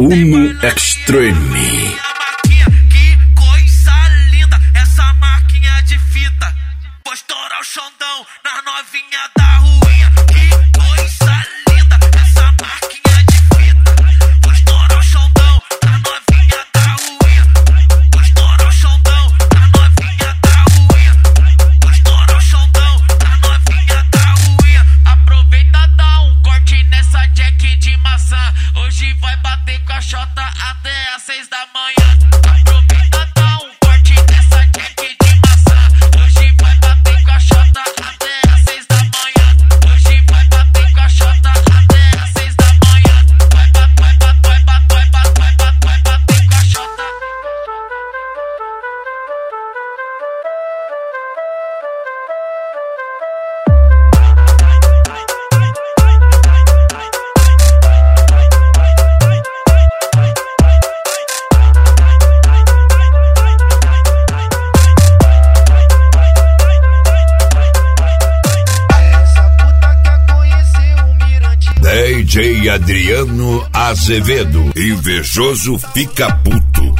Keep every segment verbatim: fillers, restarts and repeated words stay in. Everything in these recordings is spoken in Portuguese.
Uno Extreme. Que coisa linda, essa marquinha de fita. Vou estourar o Xandão na novinha da ruinha. Que coisa linda, essa marquinha de fita. Vou estourar o Xandão na novinha da ruinha. Vou estourar o Xandão na novinha da ruinha. Vou estourar o Xandão na novinha da ruinha. Aproveita, dá um corte nessa jack de maçã. Hoje vai bater com a Xota até às seis da manhã. Aproveita, dá um corte nessa jack de maçã. Hoje vai bater com a Xota até às seis da manhã. Hoje vai bater com a Xota até às seis da manhã. Vai bater, vai bater, vai bater, vai bater, vai bater, vai bater com a Xota. D J Adriano Azevedo, invejoso fica puto.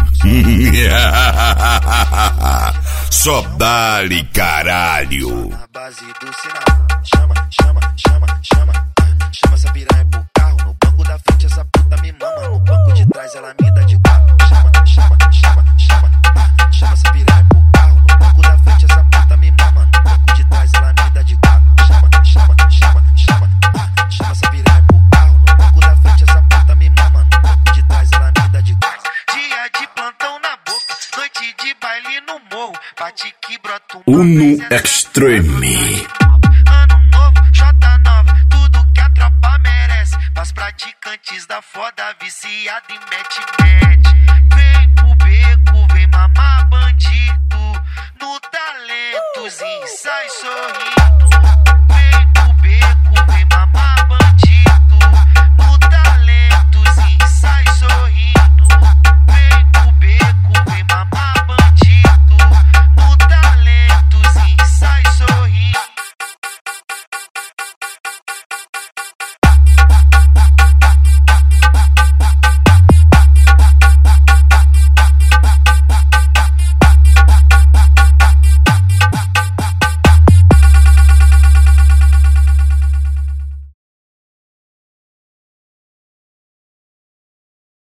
Só dá-lhe caralho. Na base do sinal, chama, chama, chama, chama. Chama essa piranha pro carro. No banco da frente essa puta me mama. No banco de trás ela me dá de quatro. Chama, chama, chama, chama. Chama essa piranha pro carro. No banco da frente essa puta me mama. No banco de trás ela me dá de quatro. Chama, chama, chama, chama. Chama essa piranha pro carro. No banco da frente essa puta me mama. No banco de trás ela me dá de quatro. Dia de plantão na boca, noite de baile no morro. Bate que brota um Uno Extreme. Ano novo, Jota nova, tudo que a tropa merece. Pras praticantes da foda, viciada em mete-mete. Vem pro beco, vem mamar bandido. No talentozinho, sai sorrindo.